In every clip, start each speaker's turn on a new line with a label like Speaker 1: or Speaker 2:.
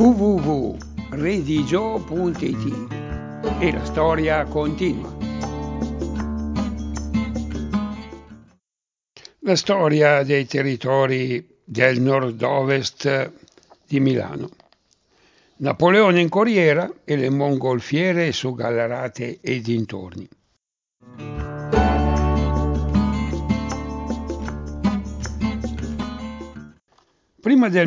Speaker 1: www.redigio.it e la storia continua. La storia dei territori del nord-ovest di Milano. Napoleone in corriera e le mongolfiere su Gallarate e dintorni. Prima del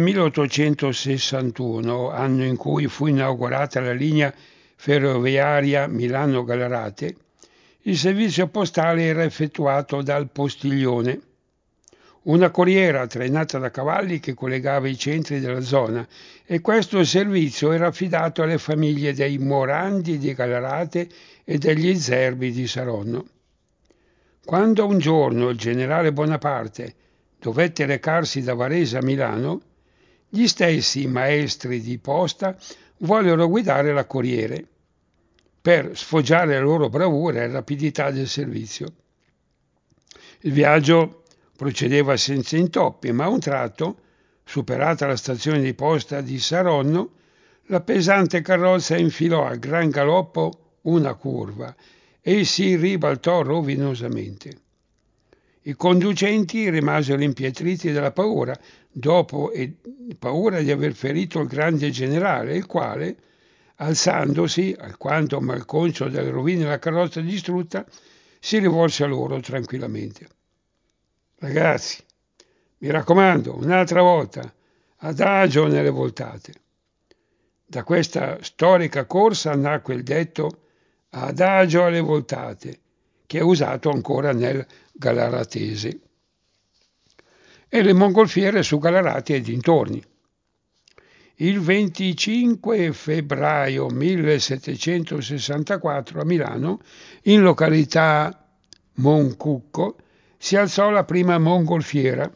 Speaker 1: 1861, anno in cui fu inaugurata la linea ferroviaria Milano-Gallarate, il servizio postale era effettuato dal postiglione, una corriera trainata da cavalli che collegava i centri della zona, e questo servizio era affidato alle famiglie dei Morandi di Gallarate e degli Zerbi di Saronno. Quando un giorno il generale Bonaparte dovette recarsi da Varese a Milano, gli stessi maestri di posta vollero guidare la corriere per sfoggiare la loro bravura e rapidità del servizio. Il viaggio procedeva senza intoppi, ma a un tratto, superata la stazione di posta di Saronno, la pesante carrozza infilò a gran galoppo una curva e si ribaltò rovinosamente. I conducenti rimasero impietriti dalla paura, paura di aver ferito il grande generale, il quale, alzandosi, alquanto malconcio delle rovine della carrozza distrutta, si rivolse a loro tranquillamente. «Ragazzi, mi raccomando, un'altra volta, adagio nelle voltate». Da questa storica corsa nacque il detto «adagio alle voltate», che è usato ancora nel gallaratese, e le mongolfiere su Gallarate e dintorni. Il 25 febbraio 1764 a Milano, in località Moncucco, si alzò la prima mongolfiera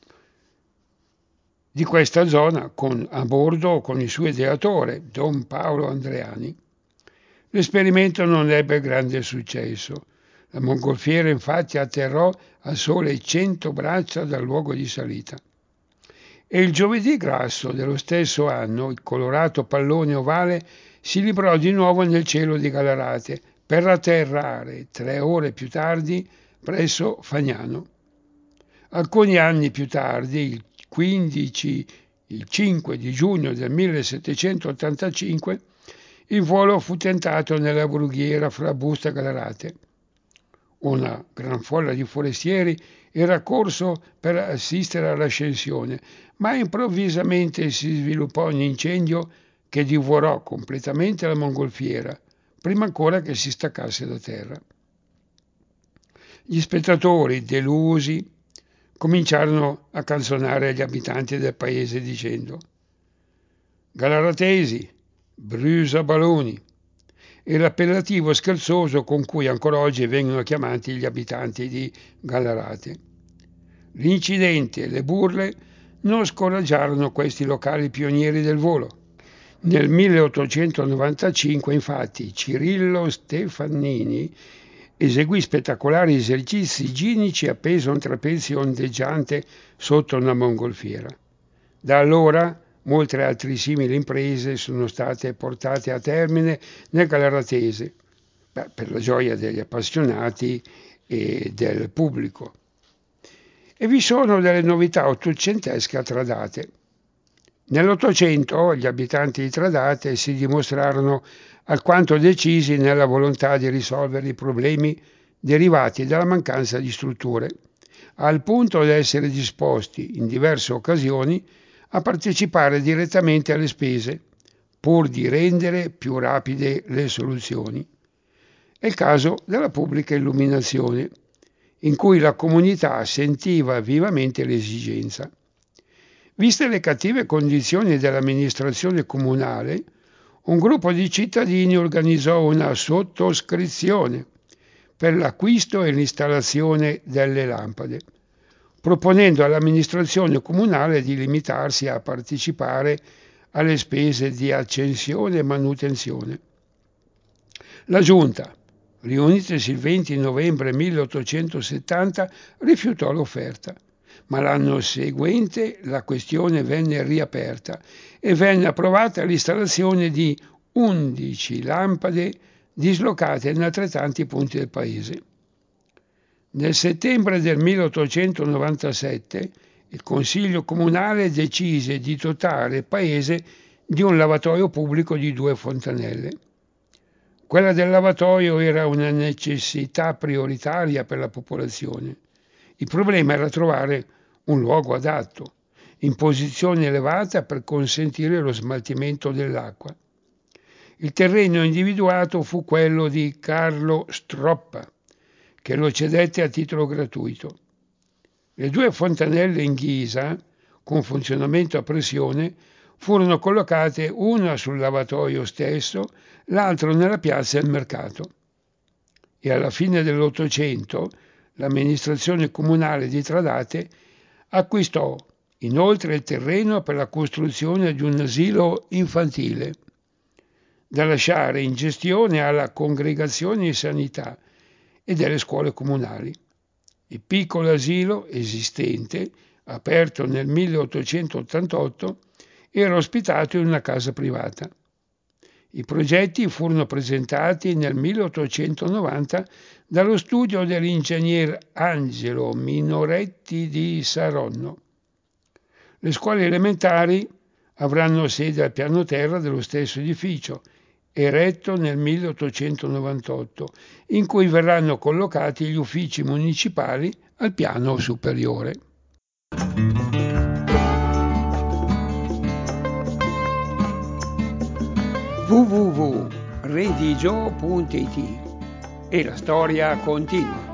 Speaker 1: di questa zona, a bordo con il suo ideatore, Don Paolo Andreani. L'esperimento non ebbe grande successo. La mongolfiera infatti atterrò a sole 100 braccia dal luogo di salita. E il giovedì grasso dello stesso anno il colorato pallone ovale si librò di nuovo nel cielo di Gallarate per atterrare 3 ore più tardi presso Fagnano. Alcuni anni più tardi, il 5 di giugno del 1785, il volo fu tentato nella brughiera fra Busto e Gallarate. Una gran folla di forestieri era corso per assistere all'ascensione, ma improvvisamente si sviluppò un incendio che divorò completamente la mongolfiera, prima ancora che si staccasse da terra. Gli spettatori, delusi, cominciarono a canzonare gli abitanti del paese dicendo: «Gallaratesi, bruciabaloni», e l'appellativo scherzoso con cui ancora oggi vengono chiamati gli abitanti di Gallarate. L'incidente e le burle non scoraggiarono questi locali pionieri del volo. Nel 1895, infatti, Cirillo Stefannini eseguì spettacolari esercizi ginici appeso a un trapezio ondeggiante sotto una mongolfiera. Da allora molte altre simili imprese sono state portate a termine nel gallaratese, per la gioia degli appassionati e del pubblico. E vi sono delle novità ottocentesche a Tradate. Nell'Ottocento gli abitanti di Tradate si dimostrarono alquanto decisi nella volontà di risolvere i problemi derivati dalla mancanza di strutture, al punto da essere disposti, in diverse occasioni, a partecipare direttamente alle spese, pur di rendere più rapide le soluzioni. È il caso della pubblica illuminazione, in cui la comunità sentiva vivamente l'esigenza. Viste le cattive condizioni dell'amministrazione comunale, un gruppo di cittadini organizzò una sottoscrizione per l'acquisto e l'installazione delle lampade, proponendo all'amministrazione comunale di limitarsi a partecipare alle spese di accensione e manutenzione. La giunta, riunitasi il 20 novembre 1870, rifiutò l'offerta, ma l'anno seguente la questione venne riaperta e venne approvata l'installazione di 11 lampade dislocate in altrettanti punti del paese. Nel settembre del 1897 il Consiglio Comunale decise di dotare il paese di un lavatoio pubblico di 2 fontanelle. Quella del lavatoio era una necessità prioritaria per la popolazione. Il problema era trovare un luogo adatto, in posizione elevata per consentire lo smaltimento dell'acqua. Il terreno individuato fu quello di Carlo Stroppa, che lo cedette a titolo gratuito. Le 2 fontanelle in ghisa, con funzionamento a pressione, furono collocate una sul lavatoio stesso, l'altra nella piazza del mercato. E alla fine dell'Ottocento l'amministrazione comunale di Tradate acquistò inoltre il terreno per la costruzione di un asilo infantile, da lasciare in gestione alla congregazione di sanità e delle scuole comunali. Il piccolo asilo esistente, aperto nel 1888, era ospitato in una casa privata. I progetti furono presentati nel 1890 dallo studio dell'ingegner Angelo Minoretti di Saronno. Le scuole elementari avranno sede al piano terra dello stesso edificio, eretto nel 1898, in cui verranno collocati gli uffici municipali al piano superiore. www.redigio.it e la storia continua.